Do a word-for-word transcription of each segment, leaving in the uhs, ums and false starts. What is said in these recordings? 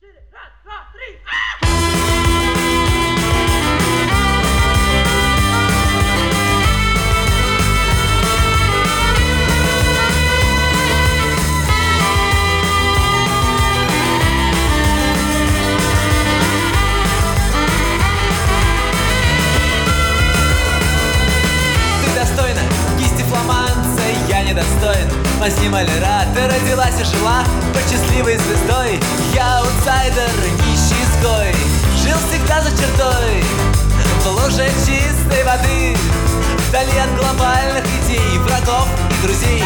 четыре. Раз, два, три. Ты достойна кисти фламанца, я недостоин мазни маляра. Ты родилась и жила под счастливой звездой. Я аутсайдер, нищий изгой, жил всегда за чертой, в луже чистой воды, вдали от глобальных идей, врагов и друзей.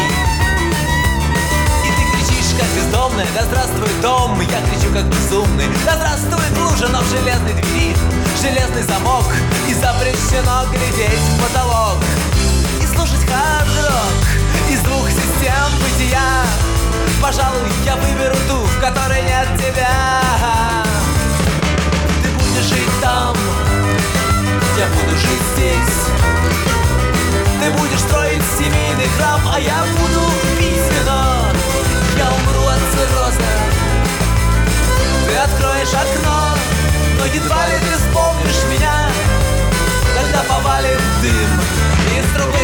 И ты кричишь, как бездомная: да здравствует дом! Я кричу, как безумный: да здравствует лужа! Но в железной двери железный замок, и запрещено глядеть в потолок и слушать хард-рок из двух систем бытия. Пожалуй, я выберу ту, в которой нет тебя. Ты будешь жить там, я буду жить здесь. Ты будешь строить семейный храм, а я буду пить вино. Я умру от цирроза, ты откроешь окно, но едва ли ты вспомнишь меня, когда повалит дым из трубы.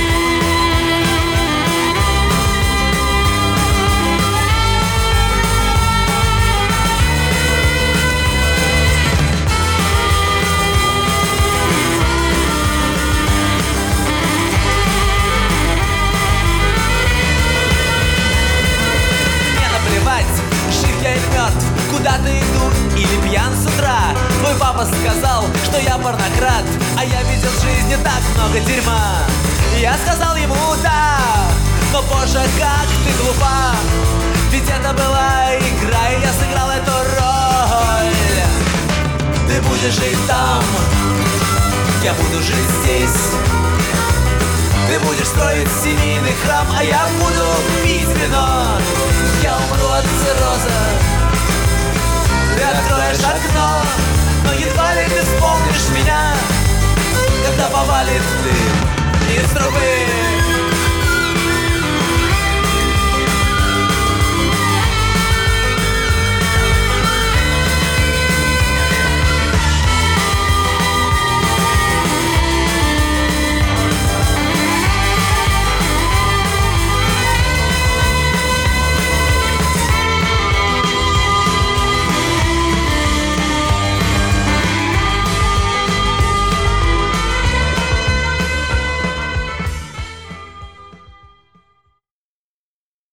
Жив я или мертв, куда-то иду или пьян с утра. Твой папа сказал, что я порнократ, а я видел в жизни так много дерьма. Я сказал ему да, но позже как ты глупа, ведь это была игра, и я сыграл эту роль. Ты будешь жить там, я буду жить здесь. Ты будешь строить семейный храм, а я буду пить вино. Я умру от цирроза, ты откроешь окно, но едва ли ты вспомнишь меня, когда повалит дым из трубы.